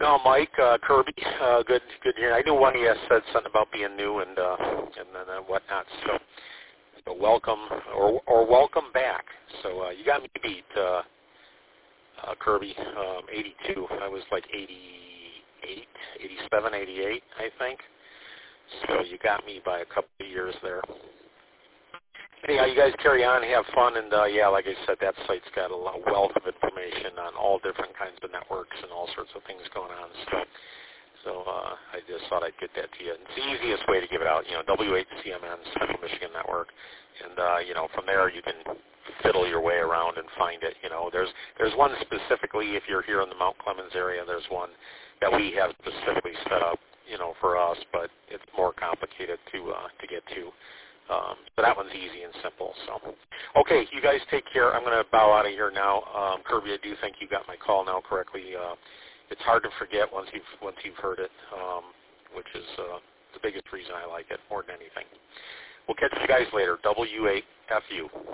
No, Mike, Kirby, good to hear. I knew one of you said something about being new and then whatnot. So welcome or welcome back. So you got me beat, Kirby. 82. I was like 88, 87, 88, I think. So you got me by a couple of years there. Anyhow, you guys carry on, have fun, and yeah, like I said, that site's got a wealth of information on all different kinds of networks and all sorts of things going on. So I just thought I'd get that to you. It's the easiest way to give it out, W8CMN, Central Michigan Network, and from there you can fiddle your way around and find it. There's one specifically if you're here in the Mount Clemens area. There's one that we have specifically set up, for us, but it's more complicated to get to. So that one's easy and simple. So, okay, you guys take care. I'm going to bow out of here now. Kirby, I do think you got my call now correctly. It's hard to forget once you've heard it, which is the biggest reason I like it more than anything. We'll catch you guys later. W8FU.